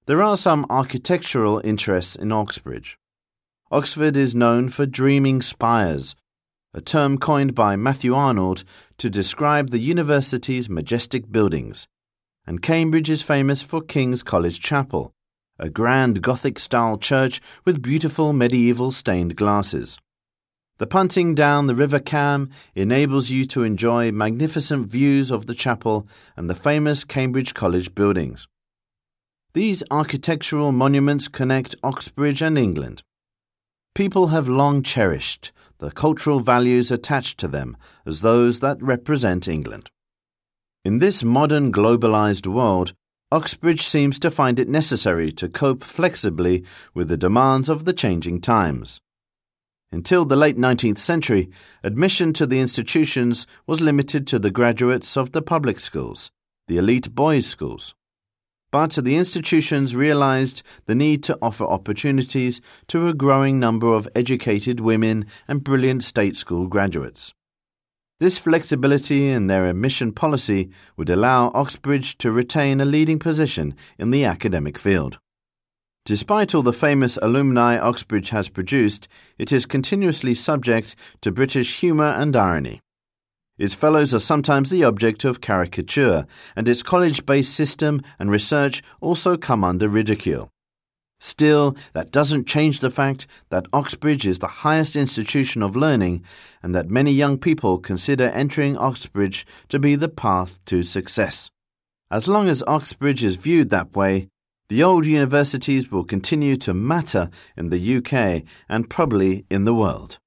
There are some architectural interests in Oxbridge. Oxford is known for dreaming spires, a term coined by Matthew Arnold to describe the university's majestic buildings, and Cambridge is famous for King's College Chapel, a grand Gothic-style church with beautiful medieval stained glasses. The punting down the River Cam enables you to enjoy magnificent views of the chapel and the famous Cambridge College buildings. These architectural monuments connect Oxbridge and England. People have long cherished the cultural values attached to them as those that represent England. In this modern globalized world, Oxbridge seems to find it necessary to cope flexibly with the demands of the changing times. Until the late 19th century, admission to the institutions was limited to the graduates of the public schools, the elite boys' schools. But the institutions realized the need to offer opportunities to a growing number of educated women and brilliant state school graduates. This flexibility in their admission policy would allow Oxbridge to retain a leading position in the academic field. Despite all the famous alumni Oxbridge has produced, it is continuously subject to British humour and irony. Its fellows are sometimes the object of caricature, and its college-based system and research also come under ridicule. Still, that doesn't change the fact that Oxbridge is the highest institution of learning and that many young people consider entering Oxbridge to be the path to success. As long as Oxbridge is viewed that way, the old universities will continue to matter in the UK and probably in the world.